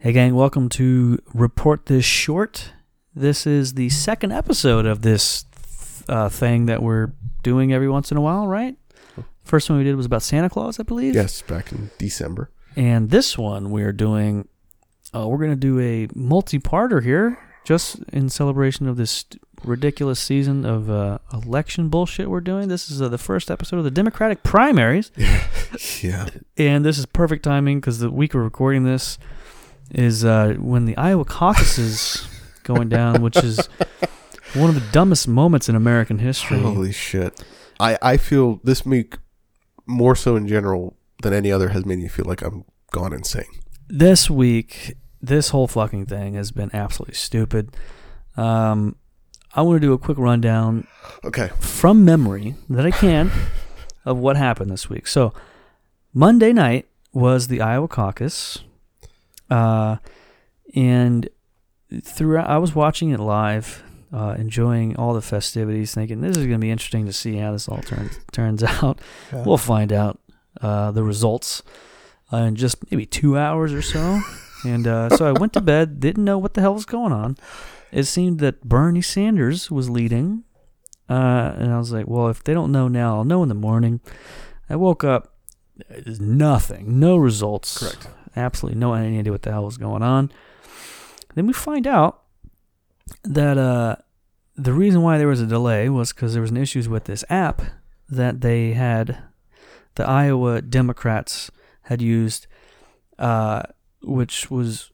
Hey gang, welcome to Report This Short. This is the second episode of this thing that we're doing every once in a while, right? First one we did was about Santa Claus, I believe. Yes, back in December. And this one we're doing, we're going to do a multi-parter here, just in celebration of this ridiculous season of election bullshit we're doing. This is the first episode of the Democratic primaries. Yeah. And this is perfect timing because the week we're recording this is when the Iowa caucus is going down, which is one of the dumbest moments in American history. Holy shit. I feel this week, more so in general than any other, has made me feel like I'm gone insane. This week, this whole fucking thing has been absolutely stupid. I want to do a quick rundown from memory that I can of what happened this week. So, Monday night was the Iowa caucus. And throughout, I was watching it live, enjoying all the festivities, thinking this is going to be interesting to see how this all turns out. Yeah. We'll find out the results in just maybe 2 hours or so. And so I went to bed, didn't know what the hell was going on. It seemed that Bernie Sanders was leading, and I was like, well, if they don't know now, I'll know in the morning. I woke up, nothing, no results. Correct. Absolutely no idea what the hell was going on. Then we find out that the reason why there was a delay was because there was an issues with this app that they had, the Iowa Democrats had used, which was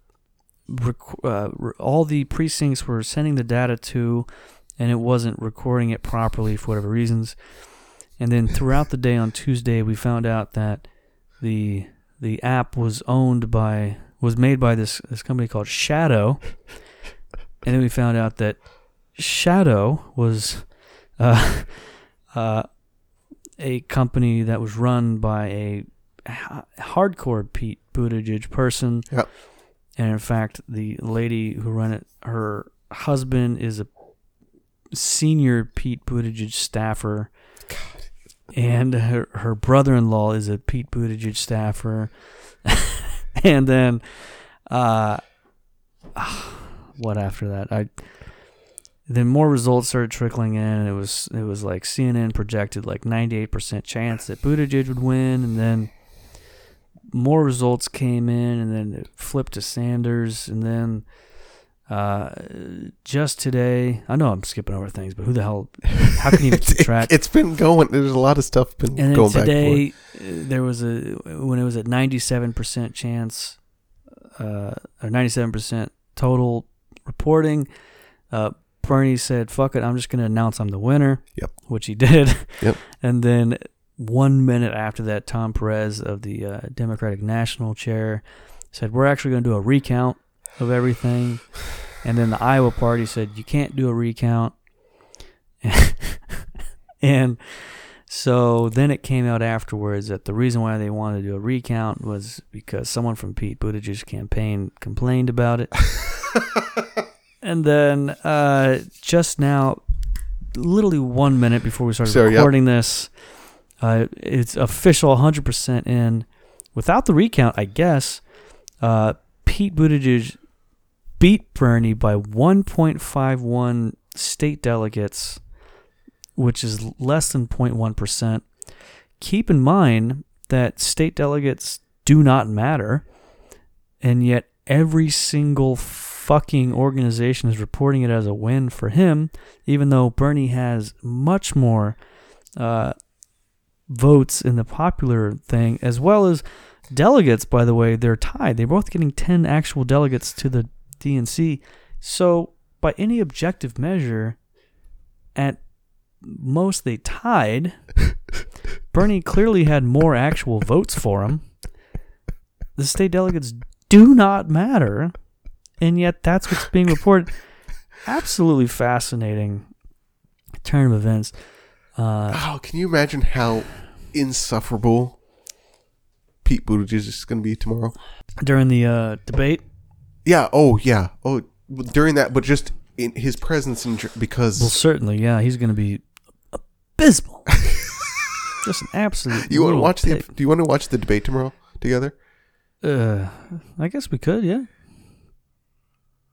all the precincts were sending the data to, and it wasn't recording it properly for whatever reasons. And then throughout the day on Tuesday, we found out that the app was made by this company called Shadow, and then we found out that Shadow was a company that was run by a hardcore Pete Buttigieg person. Yep. And in fact, the lady who ran it, her husband is a senior Pete Buttigieg staffer. God. And her brother-in-law is a Pete Buttigieg staffer. And then, what after that? Then more results started trickling in, and it was like CNN projected like 98% chance that Buttigieg would win, and then more results came in, and then it flipped to Sanders, and then just today, I know I'm skipping over things, but who the hell, how can you even keep track? It's been going, there's a lot of stuff been and going today, back and forth. There was when it was at 97% chance, or 97% total reporting, Bernie said, fuck it, I'm just going to announce I'm the winner. Yep. Which he did. Yep. And then 1 minute after that, Tom Perez of the Democratic National Chair said, we're actually going to do a recount of everything. And then the Iowa party said, you can't do a recount. And so then it came out afterwards that the reason why they wanted to do a recount was because someone from Pete Buttigieg's campaign complained about it. And then just now, literally 1 minute before we started recording this, it's official 100% in. Without the recount, I guess, Pete Buttigieg beat Bernie by 1.51 state delegates, which is less than 0.1%. Keep in mind that state delegates do not matter, and yet every single fucking organization is reporting it as a win for him, even though Bernie has much more votes in the popular thing, as well as delegates. By the way, they're tied. They're both getting 10 actual delegates to the DNC. So by any objective measure, at most they tied. Bernie clearly had more actual votes for him. The state delegates do not matter, and yet that's what's being reported. Absolutely fascinating turn of events. Can you imagine how insufferable Pete Buttigieg is going to be tomorrow? During the debate? Yeah. Oh, yeah. Oh, during that, but just in his presence, because... Well, certainly, yeah. He's going to be abysmal. Just an absolute... Do you want to watch the debate tomorrow together? I guess we could, yeah.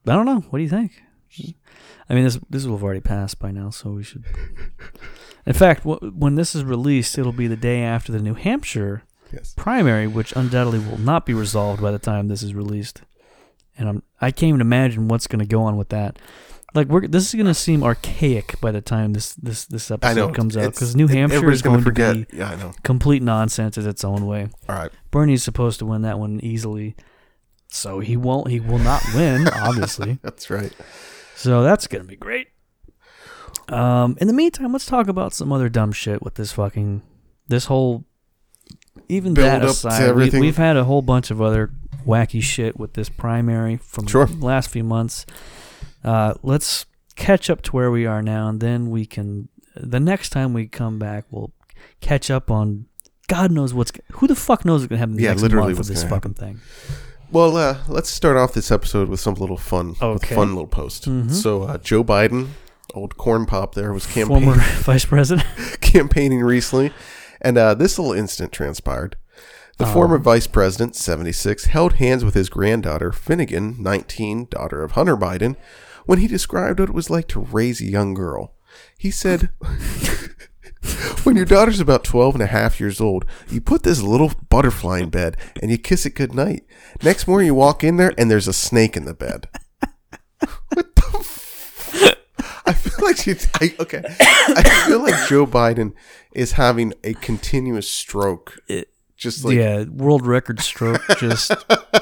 I don't know. What do you think? I mean, this will have already passed by now, so we should. In fact, when this is released, it'll be the day after the New Hampshire primary, which undoubtedly will not be resolved by the time this is released. And I can't even imagine what's going to go on with that. Like this is going to seem archaic by the time this episode comes out, because New Hampshire is going to be complete nonsense in its own way. All right, Bernie's supposed to win that one easily, so he won't. He will not win, obviously. That's right. So that's going to be great. In the meantime, let's talk about some other dumb shit with this whole. Even build that up aside, we've had a whole bunch of other wacky shit with this primary from the last few months. Let's catch up to where we are now, and then we can. The next time we come back, we'll catch up on. God knows who the fuck knows what's gonna happen next month with this fucking thing. Well, let's start off this episode with some little fun, fun little post. Mm-hmm. So Joe Biden, old corn pop, there was former vice president, campaigning recently, and this little incident transpired. The former vice president, 76, held hands with his granddaughter, Finnegan, 19, daughter of Hunter Biden, when he described what it was like to raise a young girl. He said, when your daughter's about 12 and a half years old, you put this little butterfly in bed and you kiss it goodnight. Next morning you walk in there and there's a snake in the bed. What the I feel like I feel like Joe Biden is having a continuous stroke. Just like world record stroke. Just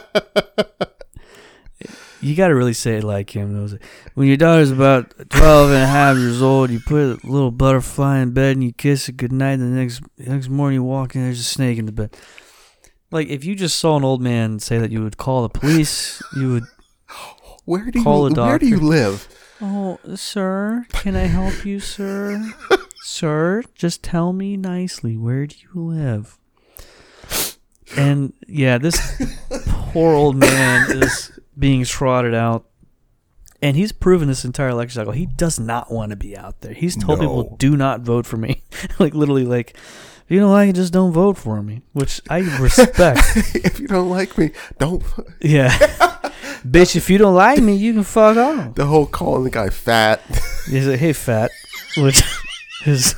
you got to really say it like him. When your daughter's about 12 and a half years old, you put a little butterfly in bed and you kiss it goodnight. And the next morning you walk in, there's a snake in the bed. Like if you just saw an old man say that, you would call the police. You would call a doctor. Where do you live? Oh, sir, can I help you, sir? Sir, just tell me nicely, where do you live? And this poor old man is being trotted out, and he's proven this entire election cycle he does not want to be out there. He's told people, do not vote for me. Like literally, like, if you don't like it, just don't vote for me, which I respect. If you don't like me, don't. Yeah. Bitch, if you don't like me, you can fuck off. The whole calling the guy fat. He's like, hey, fat, which is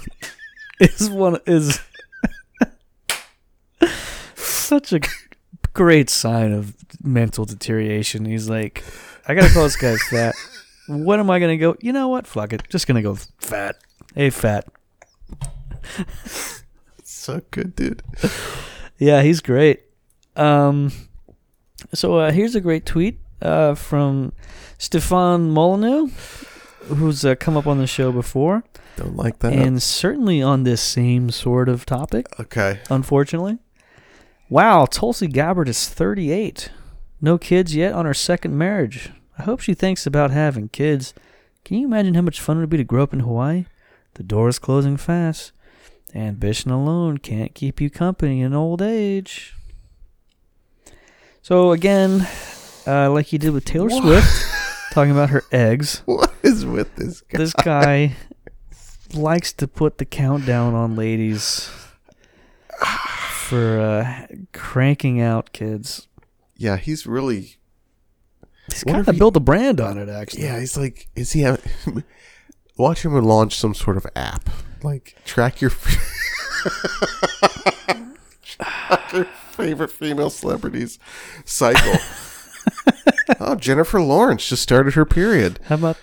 such a great sign of mental deterioration. He's like, I gotta call this guy fat. What am I gonna go? You know what? Fuck it. Just gonna go fat. Hey, fat. So good, dude. Yeah, he's great. So here's a great tweet from Stefan Molyneux, who's come up on the show before. Don't like that. And certainly on this same sort of topic. Okay. Unfortunately. Wow, Tulsi Gabbard is 38. No kids yet on her second marriage. I hope she thinks about having kids. Can you imagine how much fun it would be to grow up in Hawaii? The door is closing fast. Ambition alone can't keep you company in old age. So again, like he did with Taylor Swift, talking about her eggs. What is with this guy? This guy likes to put the countdown on ladies for cranking out kids. Yeah, he's really... He's kind of built a brand on it, actually. Yeah, he's like... Is he... Watch him launch some sort of app. Like, track your favorite female celebrities cycle. Oh, Jennifer Lawrence just started her period. How about...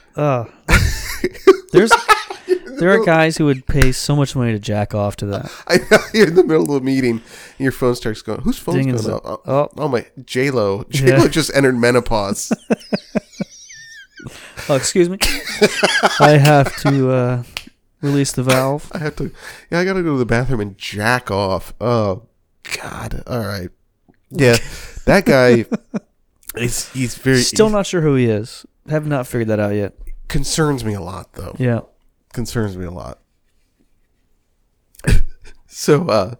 There are guys who would pay so much money to jack off to that. I know, you're in the middle of a meeting, and your phone starts going. Whose phone's going up? Oh, my J-Lo. J-Lo just entered menopause. Oh, excuse me. I have to release the valve. I got to go to the bathroom and jack off. Oh, God. All right. Yeah, that guy. He's very still not sure who he is. Have not figured that out yet. Concerns me a lot, though. Yeah. Concerns me a lot. So,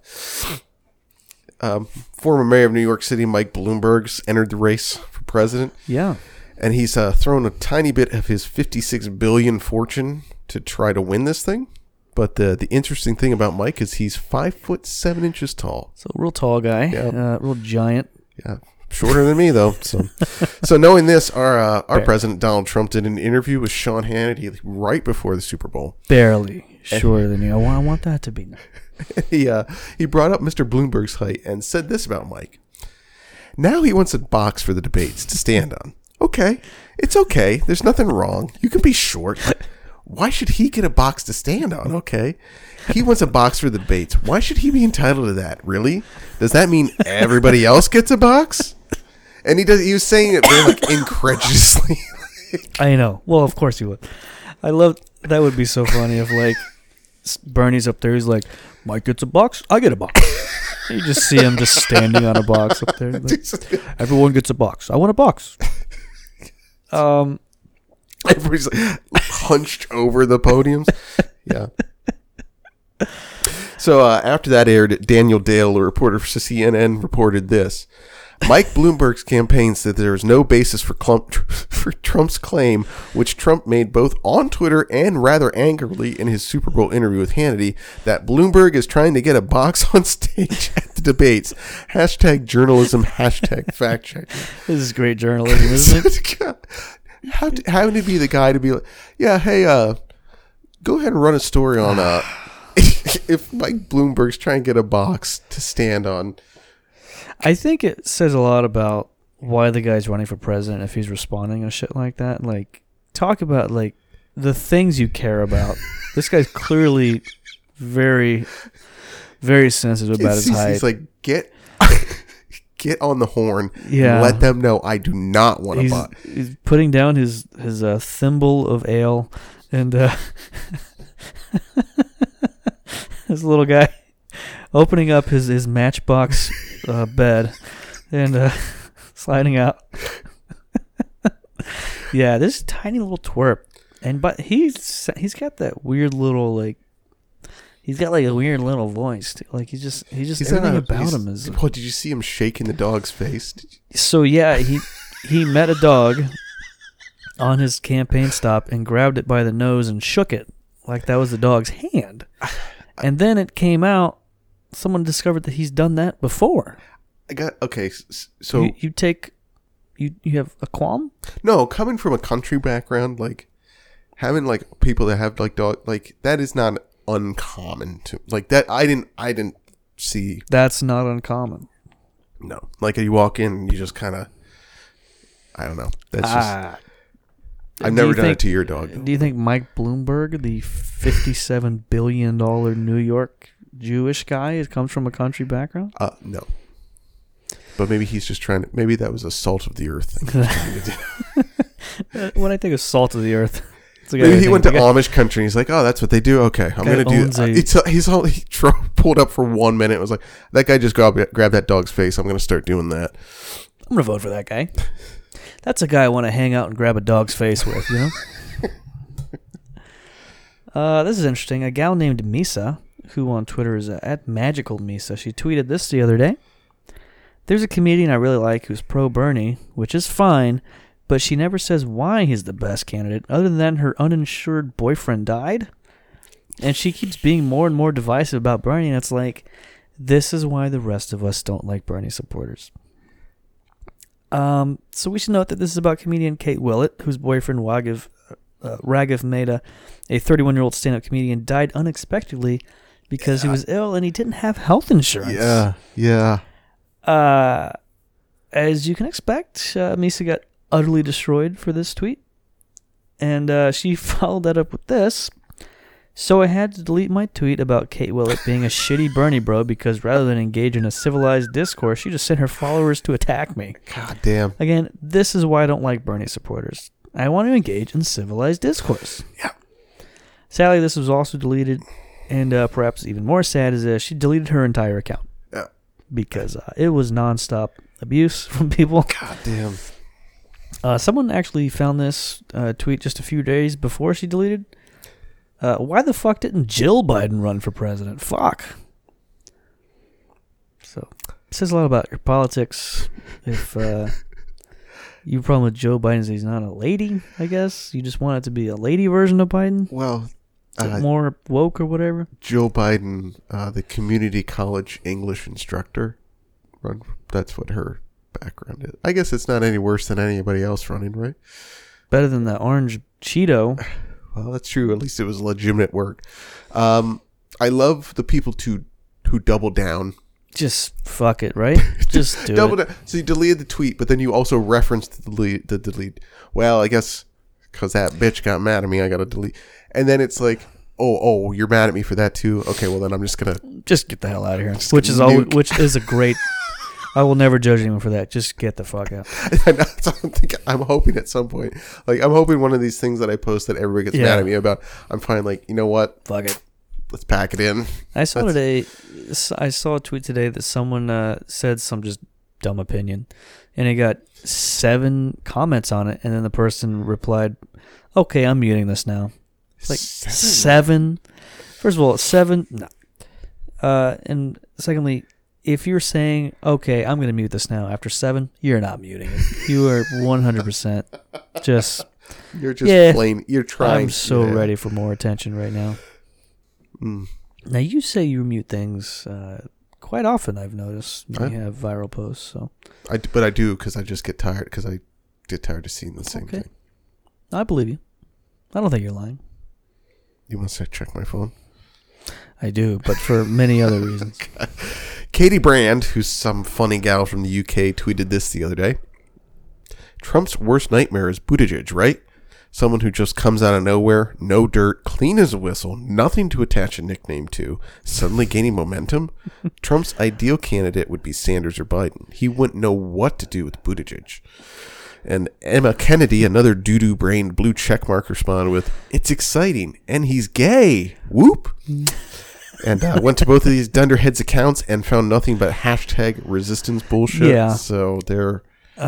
former mayor of New York City, Mike Bloomberg's entered the race for president. Yeah. And he's thrown a tiny bit of his $56 billion fortune to try to win this thing. But the interesting thing about Mike is he's 5'7" tall. So real tall guy. Yeah. Real giant. Yeah. Shorter than me, though. So knowing this, our president, Donald Trump, did an interview with Sean Hannity right before the Super Bowl. Barely shorter than you. I want that to be. He brought up Mr. Bloomberg's height and said this about Mike. Now he wants a box for the debates to stand on. Okay, it's okay. There's nothing wrong. You can be short. Why should he get a box to stand on? Okay. He wants a box for the debates. Why should he be entitled to that? Really? Does that mean everybody else gets a box? And he was saying it very like incredulously. I know. Well, of course he would. I love that. Would be so funny if like Bernie's up there. He's like, Mike gets a box. I get a box. You just see him just standing on a box up there. Like, everyone gets a box. I want a box. Everybody's like hunched over the podiums. Yeah. So after that aired, Daniel Dale, a reporter for CNN, reported this. Mike Bloomberg's campaign said there is no basis for Trump's claim, which Trump made both on Twitter and rather angrily in his Super Bowl interview with Hannity, that Bloomberg is trying to get a box on stage at the debates. # journalism, # fact checking. This is great journalism, isn't it? Having to be the guy to be like, yeah, hey, go ahead and run a story on if Mike Bloomberg's trying to get a box to stand on. I think it says a lot about why the guy's running for president if he's responding to shit like that. Like, talk about, like, the things you care about. This guy's clearly very, very sensitive about his height. He's like, get on the horn. Yeah. And let them know I do not want a box. He's putting down his thimble of ale and this little guy opening up his Matchbox bed and sliding out. Yeah, this tiny little twerp, but he's got that weird little like. He's got like a weird little voice. Like he's just everything about him is. What did you see him shaking the dog's face? So yeah, he met a dog on his campaign stop and grabbed it by the nose and shook it like that was the dog's hand. And then it came out. Someone discovered that he's done that before. So you have a qualm? No, coming from a country background, like having like people that have like dog, like that is not uncommon to like that. I didn't see. That's not uncommon. No, like you walk in and you just kind of, I don't know. That's just. I've never done it to your dog, though. Do you think Mike Bloomberg, the $57 billion New York Jewish guy, comes from a country background? No. But maybe he's just trying to. Maybe that was a salt of the earth thing. When I think of salt of the earth, maybe he went to Amish country and he's like, oh, that's what they do? Okay, I'm going to do he pulled up for 1 minute and was like, that guy just grabbed that dog's face. I'm going to start doing that. I'm going to vote for that guy. That's a guy I want to hang out and grab a dog's face with, you know? This is interesting. A gal named Misa, who on Twitter is at Magical Misa, she tweeted this the other day. There's a comedian I really like who's pro-Bernie, which is fine, but she never says why he's the best candidate, other than her uninsured boyfriend died. And she keeps being more and more divisive about Bernie, and it's like, this is why the rest of us don't like Bernie supporters. So we should note that this is about comedian Kate Willett, whose boyfriend Raghav Mehta, a 31-year-old stand-up comedian, died unexpectedly because he was ill and he didn't have health insurance. Yeah. As you can expect, Misa got utterly destroyed for this tweet, and she followed that up with this. So I had to delete my tweet about Kate Willett being a shitty Bernie bro because rather than engage in a civilized discourse, she just sent her followers to attack me. God damn. Again, this is why I don't like Bernie supporters. I want to engage in civilized discourse. Yeah. Sadly, this was also deleted, and perhaps even more sad is she deleted her entire account. Yeah. Because it was nonstop abuse from people. God damn. Someone actually found this tweet just a few days before she deleted. Why the fuck didn't Jill Biden run for president? Fuck. So, it says a lot about your politics. If your problem with Joe Biden is he's not a lady, I guess. You just want it to be a lady version of Biden? Well, more woke or whatever? Jill Biden, the community college English instructor, that's what her background is. I guess it's not any worse than anybody else running, right? Better than the orange Cheeto. Well, that's true. At least it was legitimate work. I love the people who double down. Just fuck it, right? Just do double it. down. So you deleted the tweet, but then you also referenced the delete. Well, I guess because that bitch got mad at me, I got to delete. And then it's like, oh, you're mad at me for that too? Okay, well then I'm just going to... Just get the hell out of here. Which is a great... I will never judge anyone for that. Just get the fuck out. I'm hoping at some point, like I'm hoping one of these things that I post that everybody gets mad at me about, I'm fine. Like, you know what? Fuck it. Let's pack it in. I saw a tweet today that someone said some just dumb opinion, and it got 7 comments on it, and then the person replied, "Okay, I'm muting this now." It's like 7. First of all, 7. No. And secondly, if you're saying, okay, I'm going to mute this now after 7, you're not muting it. You are 100% just... You're just plain... You're trying... I'm so ready for more attention right now. Now, you say you mute things quite often, I've noticed, when you have viral posts. So, but I do, because I just get tired, because I get tired of seeing the same thing. I believe you. I don't think you're lying. You want to check my phone? I do, but for many other reasons. Katie Brand, who's some funny gal from the UK, tweeted this the other day. Trump's worst nightmare is Buttigieg, right? Someone who just comes out of nowhere, no dirt, clean as a whistle, nothing to attach a nickname to, suddenly gaining momentum. Trump's ideal candidate would be Sanders or Biden. He wouldn't know what to do with Buttigieg. And Emma Kennedy, another doo-doo-brained blue checkmark, responded with, "It's exciting, and he's gay. Whoop." And went to both of these dunderheads' accounts and found nothing but hashtag resistance bullshit. Yeah. So they're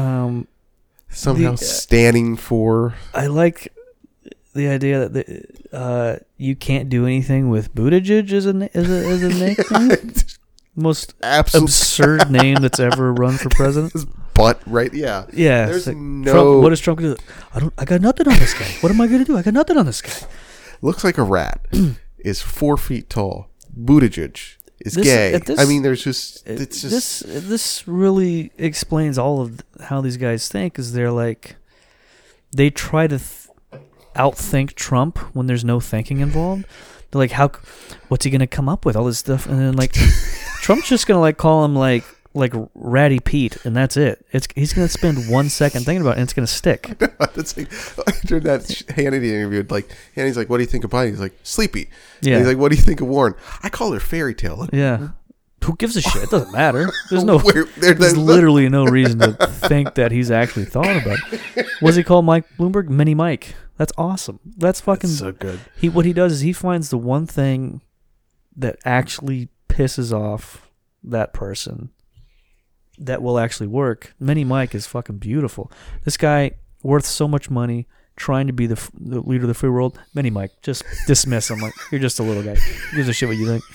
somehow standing for... I like the idea that you can't do anything with Buttigieg as a nickname. Most absurd name that's ever run for president. But, right? Yeah. Yeah. There's like, no... Trump, what is Trump going to do? I got nothing on this guy. What am I going to do? I got nothing on this guy. Looks like a rat. Is 4 feet tall. Buttigieg is gay. I mean, there's just... It's just... This really explains all of how these guys think, is they're like... They try to outthink Trump when there's no thinking involved. They're like, what's he going to come up with? All this stuff. And then, like, Trump's just going to, like, call him, like Ratty Pete, and that's it. He's going to spend 1 second thinking about it, and it's going to stick. That's like, during that Hannity interview, like, Hannity's like, "What do you think of Biden?" He's like, "Sleepy." Yeah. And he's like, "What do you think of Warren?" "I call her fairy tale." Yeah. Who gives a shit? It doesn't matter. There's there's literally no reason to think that he's actually thought about it. What does he call Mike Bloomberg? Mini Mike. That's awesome. That's fucking... That's so good. What he does is he finds the one thing that actually pisses off that person that will actually work. Mini Mike is fucking beautiful. This guy, worth so much money, trying to be the leader of the free world. Mini Mike, just dismiss him. Like, you're just a little guy. Who gives a shit what you think?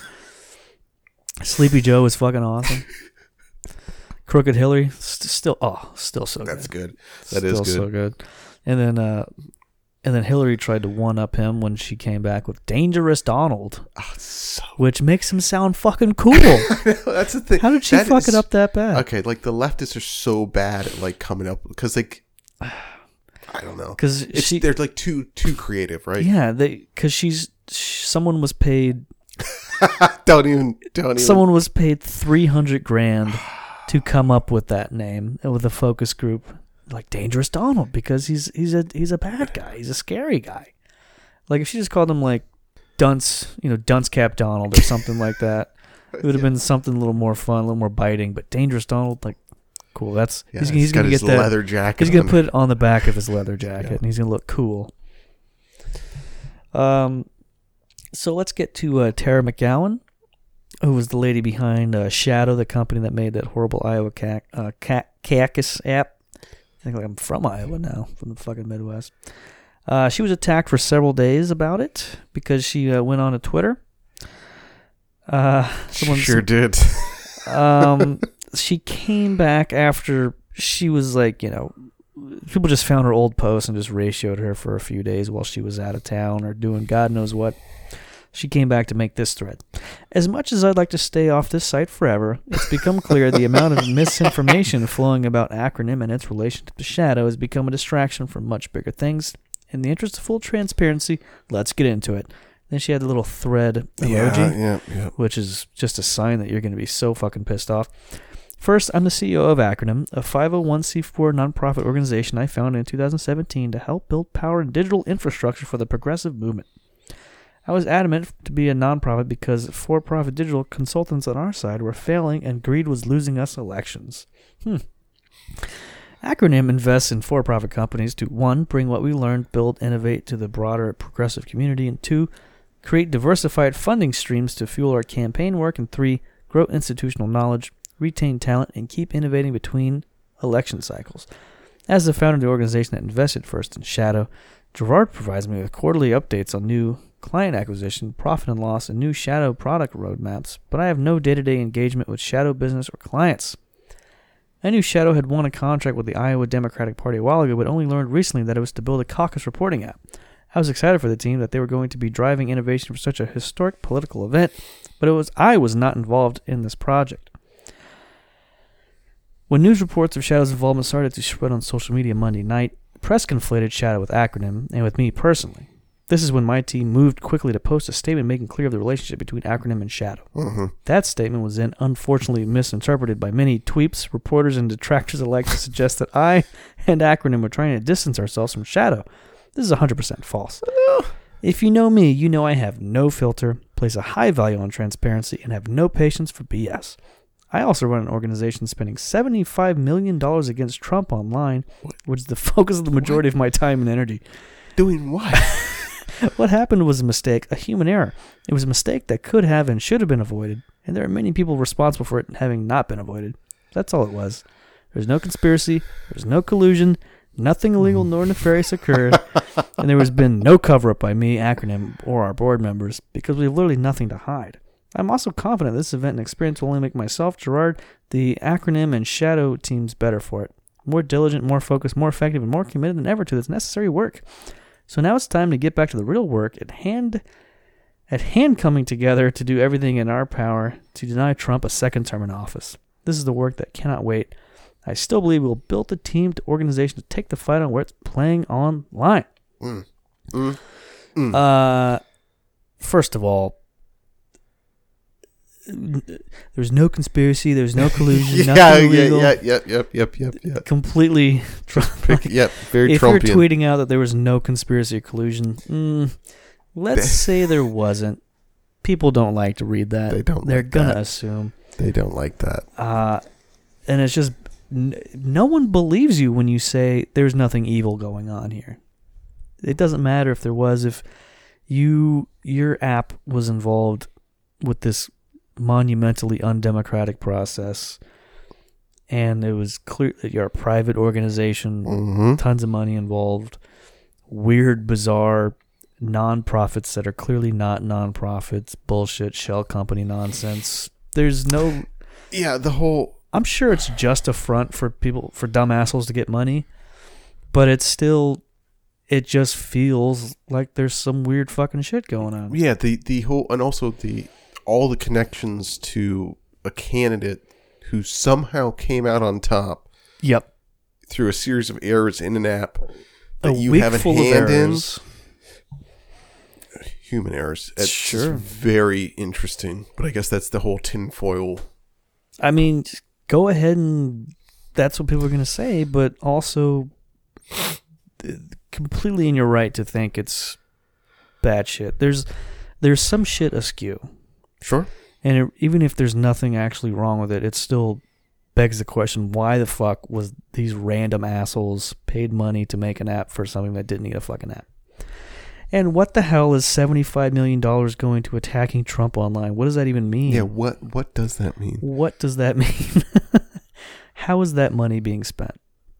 Sleepy Joe is fucking awesome. Crooked Hillary, still so good. That's good. That is good. So good. And then Hillary tried to one-up him when she came back with Dangerous Donald, which makes him sound fucking cool. That's the thing. How did she fuck it up that bad? Okay, like, the leftists are so bad at, like, coming up, because, like, I don't know. Because they're, like, too creative, right? Yeah, because someone was paid... Don't even. Someone was paid $300,000 to come up with that name with a focus group. Like Dangerous Donald, because he's a bad guy. He's a scary guy. Like, if she just called him, like, Dunce Cap Donald or something like that, it would have been something a little more fun, a little more biting. But Dangerous Donald, like, cool. That's he's gonna get that leather jacket. He's gonna put it on the back of his leather jacket, and he's gonna look cool. So let's get to Tara McGowan, who was the lady behind Shadow, the company that made that horrible Iowa caucus app. I think, like, I'm from Iowa now, from the fucking Midwest. She was attacked for several days about it because she went on to Twitter. Sure did. She came back after she was like, people just found her old post and just ratioed her for a few days while she was out of town or doing God knows what. She came back to make this thread. As much as I'd like to stay off this site forever, it's become clear the amount of misinformation flowing about Acronym and its relationship to Shadow has become a distraction from much bigger things. In the interest of full transparency, let's get into it. Then she had a little thread emoji, which is just a sign that you're going to be so fucking pissed off. First, I'm the CEO of Acronym, a 501c4 nonprofit organization I founded in 2017 to help build power and digital infrastructure for the progressive movement. I was adamant to be a nonprofit because for-profit digital consultants on our side were failing and greed was losing us elections. Acronym invests in for-profit companies to 1. Bring what we learned, build, innovate to the broader progressive community, and 2. Create diversified funding streams to fuel our campaign work, and 3. Grow institutional knowledge, retain talent, and keep innovating between election cycles. As the founder of the organization that invested first in Shadow, Gerard provides me with quarterly updates on new client acquisition, profit and loss, and new Shadow product roadmaps, but I have no day-to-day engagement with Shadow business or clients. I knew Shadow had won a contract with the Iowa Democratic Party a while ago, but only learned recently that it was to build a caucus reporting app. I was excited for the team that they were going to be driving innovation for such a historic political event, but I was not involved in this project. When news reports of Shadow's involvement started to spread on social media Monday night, press conflated Shadow with Acronym, and with me personally. This is when my team moved quickly to post a statement making clear the relationship between Acronym and Shadow. Mm-hmm. That statement was then unfortunately misinterpreted by many tweeps, reporters, and detractors alike to suggest that I and Acronym were trying to distance ourselves from Shadow. This is 100% false. If you know me, you know I have no filter, place a high value on transparency, and have no patience for BS. I also run an organization spending $75 million against Trump online, which is the focus of the majority of my time and energy. Doing what? What happened was a mistake, a human error. It was a mistake that could have and should have been avoided, and there are many people responsible for it having not been avoided. That's all it was. There's no conspiracy, there's no collusion, nothing illegal nor nefarious occurred, and there has been no cover-up by me, Acronym, or our board members, because we have literally nothing to hide. I'm also confident this event and experience will only make myself, Gerard, the Acronym, and Shadow teams better for it. More diligent, more focused, more effective, and more committed than ever to this necessary work. So now it's time to get back to the real work at hand coming together to do everything in our power to deny Trump a second term in office. This is the work that cannot wait. I still believe we'll build a team to organization to take the fight on where it's playing online. First of all, there's no conspiracy, there's no collusion, nothing illegal. Yep. Completely Trump. Very if Trumpian. You're tweeting out that there was no conspiracy or collusion, let's say there wasn't. People don't like to read that. They're going to assume. They don't like that. And it's just, no one believes you when you say there's nothing evil going on here. It doesn't matter if there was, if your app was involved with this monumentally undemocratic process, and it was clear that you're a private organization, tons of money involved, weird, bizarre non-profits that are clearly not non-profits, bullshit, shell company nonsense. There's no... Yeah, the whole... I'm sure it's just a front for people, for dumb assholes to get money, but it's still... It just feels like there's some weird fucking shit going on. Yeah, the whole... And also all the connections to a candidate who somehow came out on top. Yep. Through a series of errors in an app that you have a hand in. Human errors. It's sure very interesting, but I guess that's the whole tinfoil. I mean, go ahead and that's what people are going to say, but also completely in your right to think it's bad shit. There's some shit askew. Sure. And even if there's nothing actually wrong with it, it still begs the question, why the fuck was these random assholes paid money to make an app for something that didn't need a fucking app? And what the hell is $75 million going to attacking Trump online? What does that even mean? Yeah, what does that mean? What does that mean? How is that money being spent?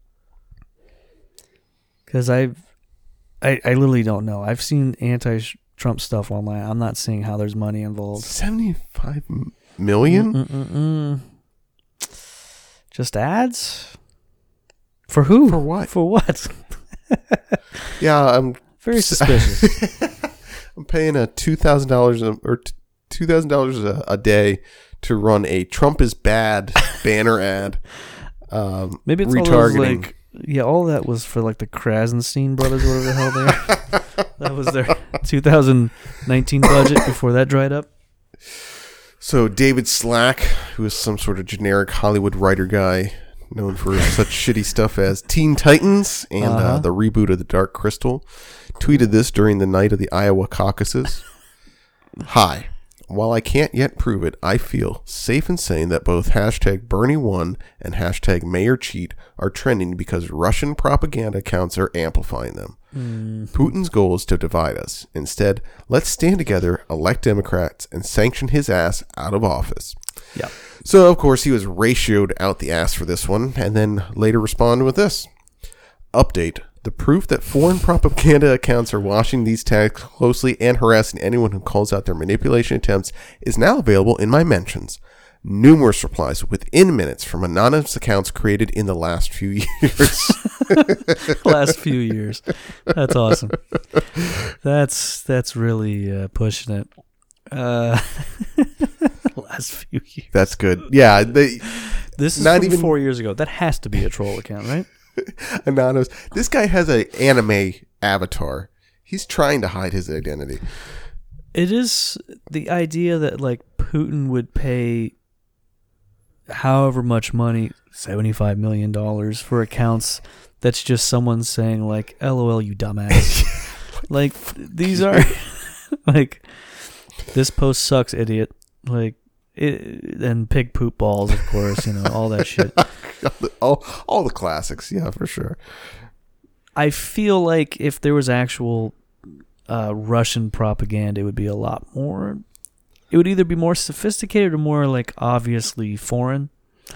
Because I literally don't know. I've seen anti-Trump stuff online. I'm not seeing how there's money involved. 75 million? Just ads? For who? For what? For what? Yeah, I'm very suspicious. I'm paying a $2,000 or $2,000 a day to run a Trump is bad banner ad. Maybe it's retargeting. all that was for like the Krasenstein brothers, whatever the hell they are. That was their 2019 budget before that dried up. So David Slack, who is some sort of generic Hollywood writer guy known for such shitty stuff as Teen Titans and the reboot of The Dark Crystal, tweeted this during the night of the Iowa caucuses. Hi. While I can't yet prove it, I feel safe in saying that both hashtag Bernie won and hashtag Mayor Cheat are trending because Russian propaganda accounts are amplifying them. Putin's goal is to divide us. Instead, let's stand together, elect Democrats, and sanction his ass out of office. Yeah. So, of course, he was ratioed out the ass for this one, and then later responded with this. Update. The proof that foreign propaganda accounts are watching these tags closely and harassing anyone who calls out their manipulation attempts is now available in my mentions. Numerous replies within minutes from anonymous accounts created in the last few years. Last few years. That's awesome. That's really pushing it. Last few years. That's good. Yeah. This is not even 4 years ago. That has to be a troll account, right? Anonymous. This guy has an anime avatar. He's trying to hide his identity. It is the idea that like Putin would pay however much money, $75 million for accounts that's just someone saying like, LOL, you dumbass. Like these are like, this post sucks, idiot. Like and pig poop balls, of course, all that shit. all the classics, yeah, for sure. I feel like if there was actual Russian propaganda, it would be a lot more. It would either be more sophisticated or more like obviously foreign.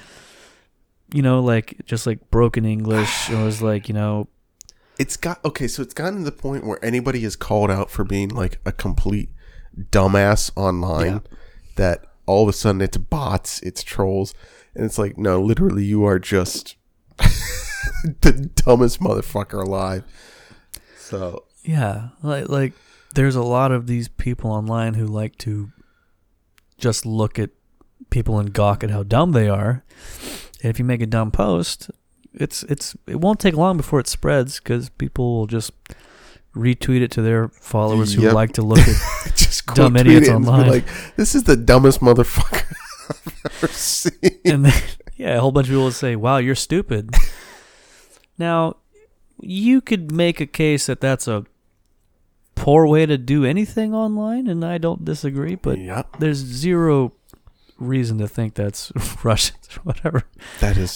Like just like broken English, or was like It's gotten to the point where anybody is called out for being like a complete dumbass online. Yeah. That all of a sudden it's bots, it's trolls. And it's like, no, literally, you are just the dumbest motherfucker alive. So yeah, like there's a lot of these people online who like to just look at people and gawk at how dumb they are. And if you make a dumb post, it won't take long before it spreads because people will just retweet it to their followers who like to look at just dumb idiots online. Like, this is the dumbest motherfucker I've ever seen. And then, a whole bunch of people will say, wow, you're stupid. Now, you could make a case that that's a poor way to do anything online, and I don't disagree, but there's zero reason to think that's Russians or whatever. That is...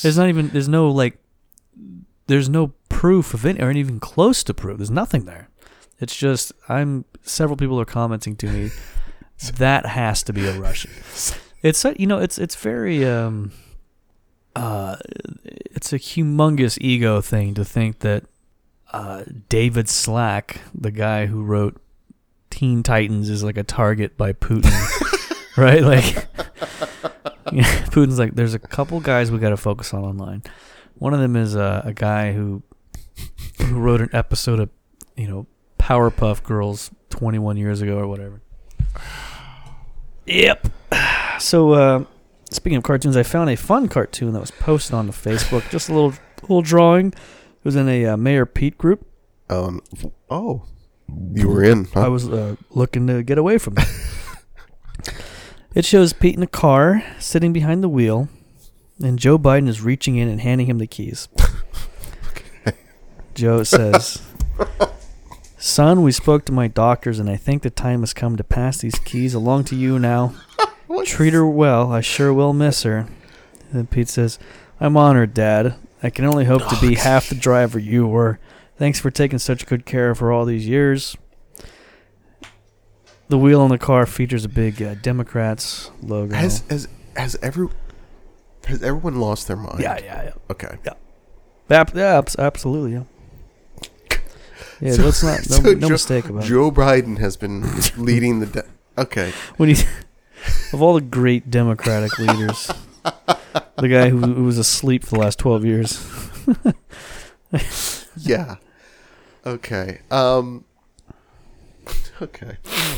There's no proof of it, or even close to proof. There's nothing there. It's just, several people are commenting to me, that has to be a Russian. It's, it's very, it's a humongous ego thing to think that David Slack, the guy who wrote Teen Titans, is like a target by Putin, right? Like, Putin's like, there's a couple guys we got to focus on online. One of them is a guy who wrote an episode of, Powerpuff Girls 21 years ago or whatever. Yep. So, speaking of cartoons, I found a fun cartoon that was posted on the Facebook. Just a little drawing. It was in a Mayor Pete group. You were in, huh? I was looking to get away from it. It shows Pete in a car, sitting behind the wheel, and Joe Biden is reaching in and handing him the keys. Okay. Joe says, son, we spoke to my doctors, and I think the time has come to pass these keys along to you now. Treat her well. I sure will miss her. And Pete says, I'm honored, Dad. I can only hope to be half the driver you were. Thanks for taking such good care of her all these years. The wheel on the car features a big Democrats logo. Has everyone lost their mind? Yeah. Okay. Yeah, absolutely, yeah. Yeah, so, let's not, no mistake about it. Joe Biden has been leading the... Okay. Of all the great Democratic leaders, the guy who was asleep for the last 12 years. Yeah. Okay. Okay.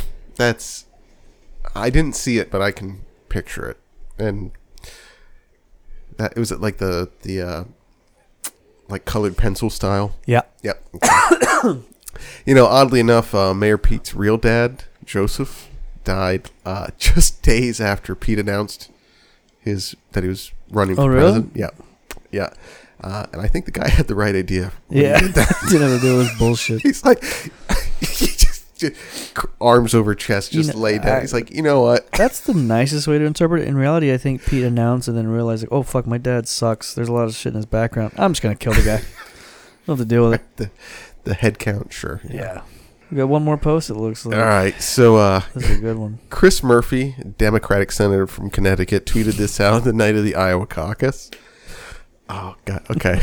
I didn't see it, but I can picture it. And that it was like the like colored pencil style. Yeah. Yep. Okay. Oddly enough, Mayor Pete's real dad, Joseph, died just days after Pete announced that he was running for president. Really? Yeah. And I think the guy had the right idea. Yeah. Didn't have to do with bullshit. He's like, he just arms over chest, just lay down. He's like, you know what? That's the nicest way to interpret it. In reality, I think Pete announced and then realized, like, oh, fuck, my dad sucks. There's a lot of shit in his background. I'm just going to kill the guy. Don't have to deal with it. The head count, sure. Yeah. We got one more post, it looks like. All right, so this is a good one. Chris Murphy, Democratic senator from Connecticut, tweeted this out the night of the Iowa caucus. Oh, God. Okay.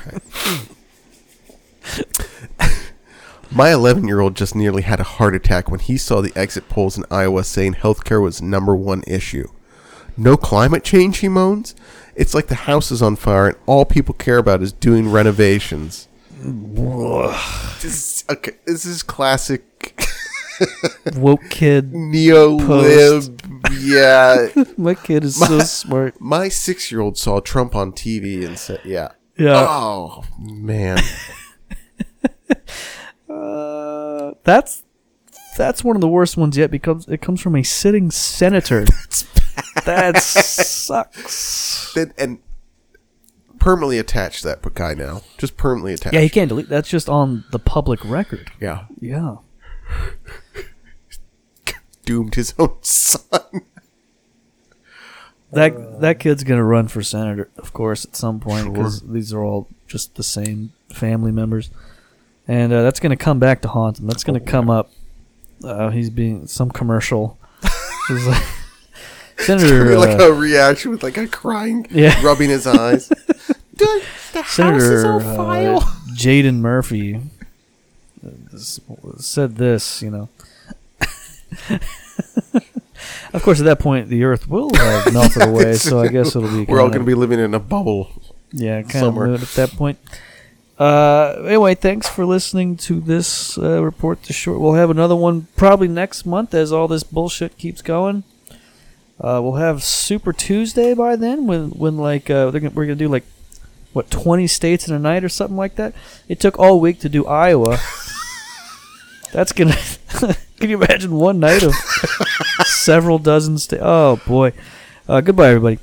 My 11-year-old just nearly had a heart attack when he saw the exit polls in Iowa saying healthcare was #1 issue. No climate change, he moans. It's like the house is on fire and all people care about is doing renovations. This is classic woke kid neo-lib. Yeah. My kid is so smart. My 6-year-old saw Trump on TV and said, yeah. Oh, man. That's one of the worst ones yet because it comes from a sitting senator. That's bad. That sucks. And permanently attached that guy now. Just permanently attached. Yeah, he can't delete. That's just on the public record. Yeah. Yeah. Doomed his own son. That kid's gonna run for senator, of course, at some point because these are all just the same family members, and that's gonna come back to haunt him. That's gonna come up. He's being some commercial. Like, Senator, like a reaction with like a crying, rubbing his eyes. The Senator, house is on fire. Jaden Murphy said this, Of course, at that point, the Earth will have melted away, so I guess it'll be... We're all going to be living in a bubble. Yeah, kind of mood at that point. Anyway, thanks for listening to this report to short. We'll have another one probably next month as all this bullshit keeps going. We'll have Super Tuesday by then when we're gonna do like 20 states in a night or something like that. It took all week to do Iowa. That's gonna. Can you imagine one night of several dozen states? Oh boy. Goodbye, everybody.